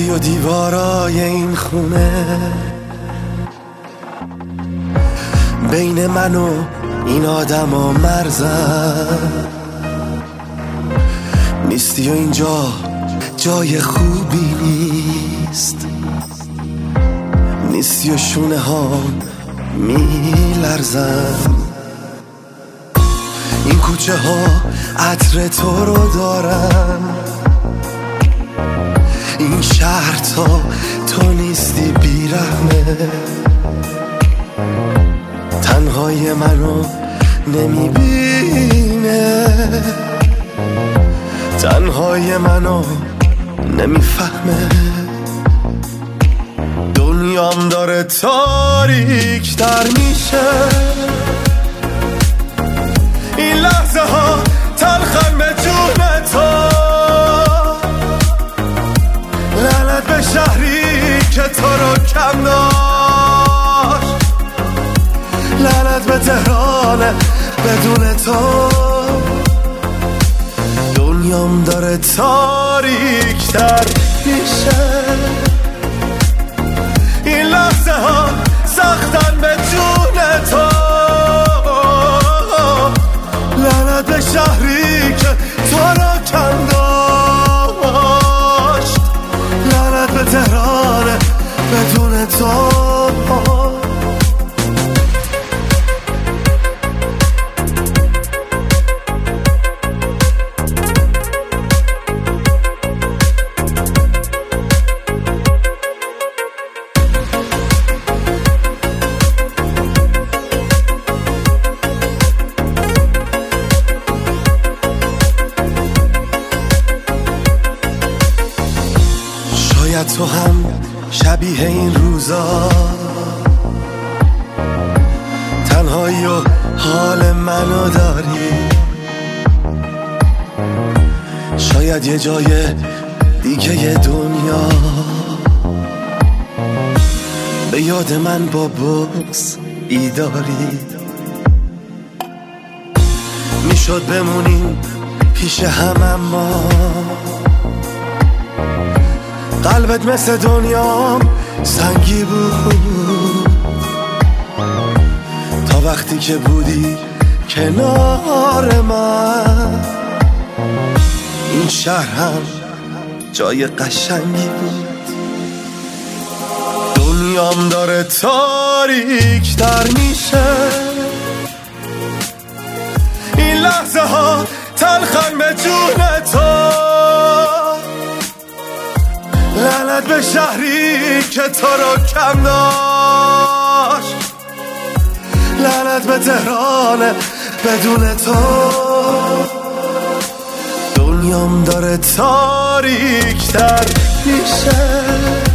رفتی و دیوارای این خونه بین من و این آدم و مرزم نیستی و اینجا جای خوبی نیست، نیستی و شونه ها میلرزم. این کوچه ها عطر تو رو دارن، این شهر تا تو نیستی بیرحمه. تنهای منو نمیبینه، تنهای منو نمیفهمه. دنیام داره تاریک تر میشه، این لحظه ها تلخن به جون تو. لعنت به شهری که تو رو کم داشت، لعنت به تهران بدون تو. دنیام داره تاریک تر میشه، این لحظه ها سختن به جون تو. لعنت به شهری که تو را کم داشت، لعنت به تهران بدون تو. شاید تو هم شبیه این روزا تنهایی و حال منو داری. شاید یه جای دیگه دنیا به یاد من با بغض بیداری. میشد بمونیم پیش هم اما قلبت مثل دنیام سنگی بود. تا وقتی که بودی کنار من، این شهر هم جای قشنگی بود. دنیام داره تاریک تر میشه، این لحظه ها تلخن به جون تو. لعنت به شهری که تو رو کم داشت، لعنت به تهران بدون تو. دنیام داره تاریک تر میشه،